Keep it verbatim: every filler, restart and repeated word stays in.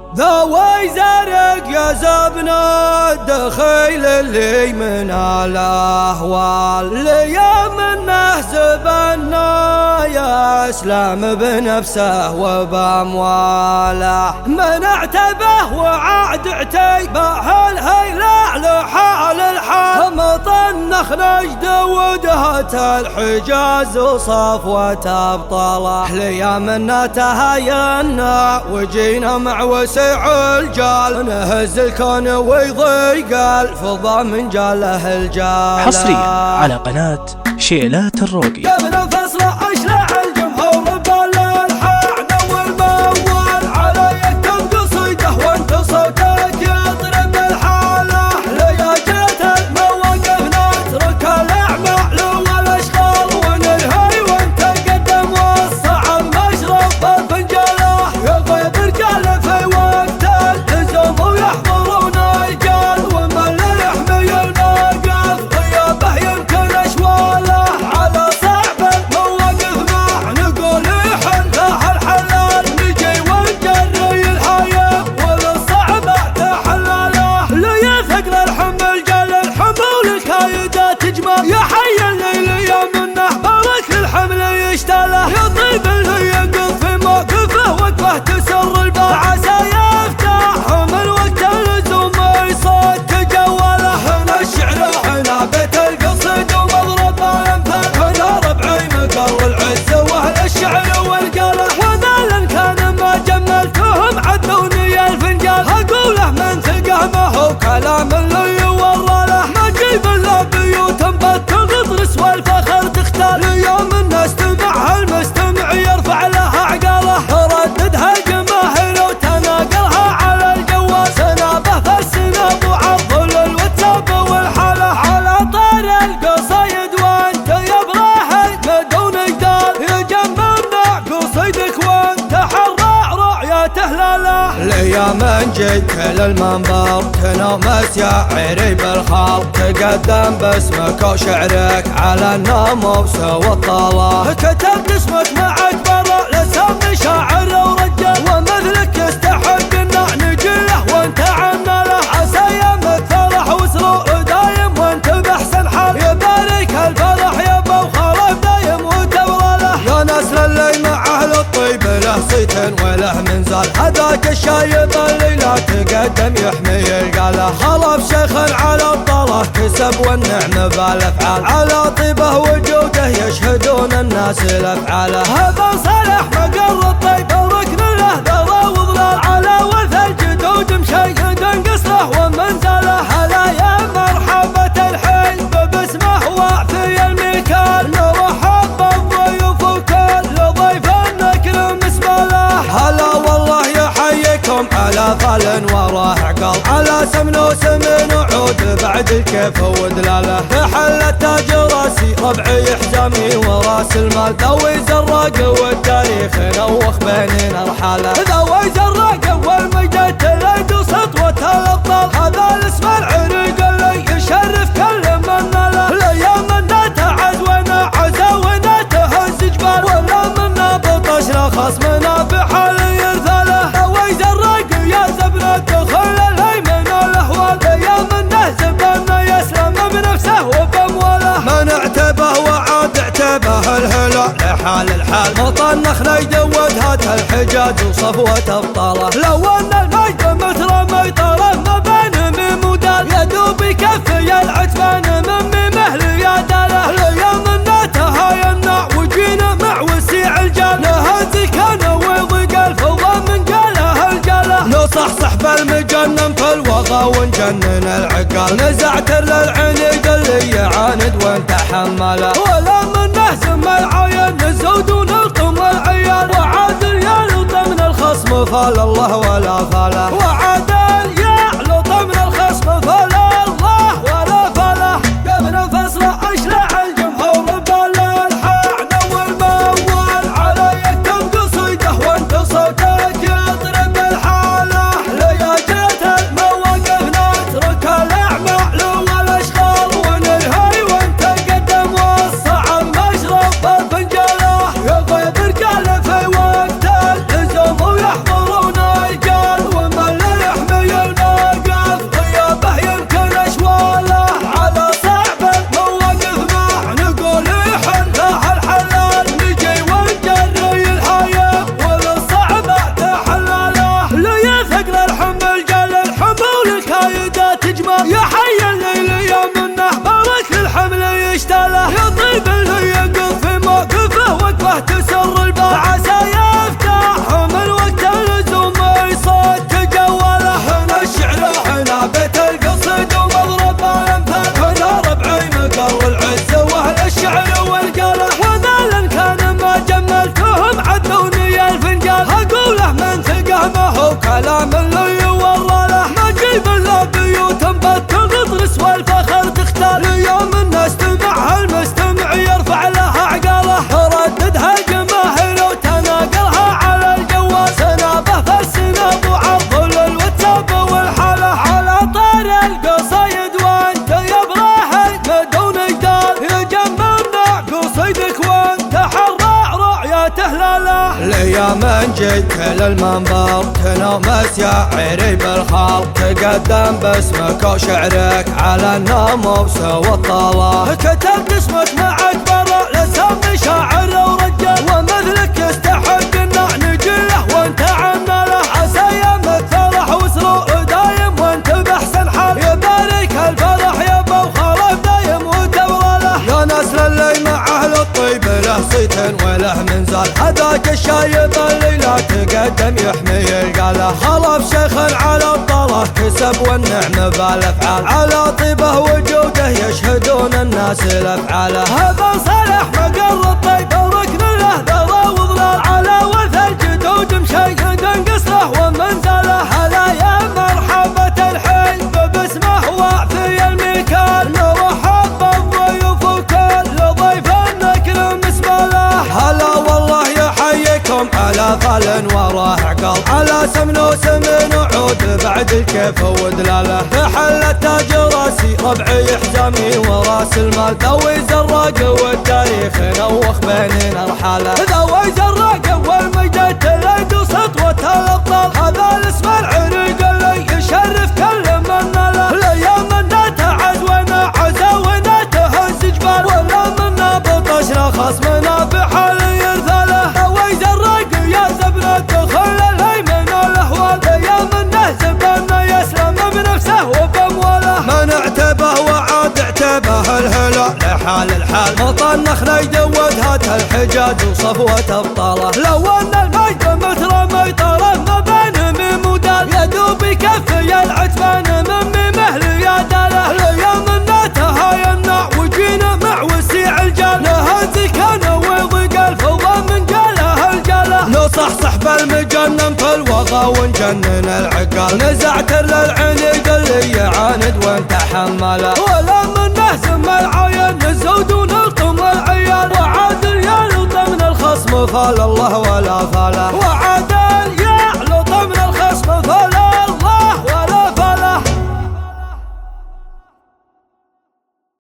ذوي زرق يا زبنا الدخيل اللي من الاهوال ليام النهز بنا يا اسلام بنفسه وبامواله من اعتبه وعاد اعتبه الهيلع لحال الحال مطنخ نجد ودهة الحجاز وصفوة ابطاله ليام النا تهاينا وجينا مع وسع الجال نهز الكون ويضيق الفضا من جاله الجال. حصريا على قناة شيلات الروقي. قبل فصل اشلع الجمهور بالالحاح نور موال على يكتب قصيده وانت صوتك يطرب الحاله ليا جات المواقف نترك الاعمال والاشغال وننهي وانت قدم والصعب مشرب الفنجاله يغيب رجال في وقت الهزوم ويحضرون الجال ومن لا يحمي الموقف غيابه يمكن اشواله على صعب المواقف ما نقول يحلها الحلال نجي ونجري الحياه وللصعب تحلاله ليا ثقل الحمل جل الحمل الكايدات تجمل يا حي الليل يا منه بارك الحمل يشتاله يا طيب اللي يقف في موقفه وقفه تسر الباب عسى يفتح من وقت اللزوم يصد تجوله هنا الشعر هنا بيت القصيد ومضرب الانفال هنا ربعي مقر العز واهل الشعر والقاله وانا لن كان ما جملتهم عدوني الفنجان اقوله من ثقه ما هو كلام اللي يورى له ما جيب الا بيوت بتغطرس والفخر تختال يوم الناس تبعها المستمع يرفع لها عقاله رددها جماهير وتناقلها على الجوال سنابه فالسناب وعضل الواتساب والحاله على طار القصايد وانت يا ابراهيم بدون جدال يجمعنا قصيدك وانت حراء رعية هلاله ليا من جيت للمنبر تنومس يا عيري بالخال تقدم باسمك وشعرك على الناموس والطاله كتبت اسمك معك برا لسان شاعر ورجال ومثلك يستحق ان نجي له وانت عنا له عسى يمك فرح وسرور دايم وانت باحسن حال يبارك الفرح يا ابو خالف دايم وتوراله يا ناس اللي مع اهل الطيب له صيت وله منزال هذاك الشايب اللي لا تقدم يحمي القاله خلف شيخ على الطاله كسب والنعم بالافعال على طيبه وجوده يشهدون الناس الافعاله هذا صالح مقر الطيب ركن له ذره وظلال على ورث الجدود مشيد قصره ومنزله هلا يا مرحبة الحلب باسمه وفي المكان نرحب بالضيوف وكل ضيف نكرم اسمه هلا والله يحييكم على فال وراه عقل على سمن وسمن وعود بعد الكيف ودلاله تحل التاج راسي ربعي حزامي وراس المال ذوي زراق والتاريخ نوخ بيننا الحاله ذوي زراق والمجد تلد وسطوة الابطال هذا الاسم العريق اللي يشرف كل من له الايام منا تعز ونا عزا ونا تهز جبال ولا منا بطشنا خصمنا بحال يرثاله ذوي زراق يا زبنا دخل الهيمن الاهوال يا منه زبنا يسلم بنفسه وبامواله من اعتبه وعاد اعتبه الهلال لحال الحال مطنخ نجد ودهة الحجاج وصفوة ابطاله لو ان المجد مثل ميطره ما بين ميم ودال يا دوب يكفي العتبان من ميمه لياداله ليا منا تهاينا وجينا مع وسيع الجال نهز كان ويضيق الفضا من قاله الجاله نصحصح بالمجنن في الوغى ونجنن العقال نزعت للعنيد اللي يعاند وانت حماله ولا من نهزم العين الزود ونلطم العيال وعاد اليال ضمن الخصم فال الله ولا فاله وعاد اليال ضمن الخصم فال الله ولا فاله قبل فصل اشلع الجمهور بالالحاح نور موال على يكتب قصيده وانت صوتك يطرب الحاله ليا جات المواقف نترك الاعمال والاشغال وننهي وانت قدم والصعب مشرب الفنجاله يغيب رجال في وقت الهزوم ويحضرون الجال وما جيت للمنبر تنومس يا عري بالخال، تقدم باسمك وشعرك على الناموس والطلال، كتبت اسمك مع اكبر لسان شاعر ورجال، ومثلك يستحق ان نجله وانت عنا له، عسى ايام الفرح وسرور دايم وانت باحسن حال، يبارك الفرح يا ابو خالد دايم وتبرله، يا نسل اللي مع اهل الطيب له صيت وله منزل، هذاك الشايب اللي لا تقدم يحمي القاله، خلف شيخ على الطله كسب والنعم بالافعال، على طيبه وجوده يشهدون الناس الافعاله، هذا صالح مقر الطيب وركن له ذره وظلال، على ورث الجدود مشيد قصره ومنزله، هلا يا مرحبة الحي باسمه وفي المكان، نرحب بالضيوف وكل ضيف نكرم مسبله، هلا والله يحييكم على ظل وراه عقل، على سمن وسمن وعود بعد الكيف ودلاله، تحل التاج راسي ربعي حزامي وراس المال، ذوي زراق والتاريخ نوخ بين ارحاله، ذوي زراق والمجد تلد وسطوة الابطال، هذا الاسم العريق اللي يشرف كل من له، الايام منا تعز ونا عزا ونا تهز جبال، ولا منا بطشنا خصمنا بحال يرثاله، ذوي زراق يا زبنة دخل الهيمن الاهوال، يا منه زبنا يسلم بنفسه وبامواله، من اعتبه وعاد اعتبه الهلال لحال الحال، مطن نخله يدود هات الحجاج وصفوة ابطاله، لو ان المجد مثل ميطره ما بين ميم ودال، يا دوب يكفي العتبان من ميمه لياداله، الايام منه تهايمنا وجينا مع وسيع الجال، نهزك انا وضيق الفضا من قاله الجاله، نصحصح بالمجنن في الوغى ونجنن العقال، نزعت للعنيد اللي يعاند وانت حماله، ولا منه زم العين نزود ونلطم العيال، وعاد ريال ضمن الخصم فال الله ولا فاله، وعاد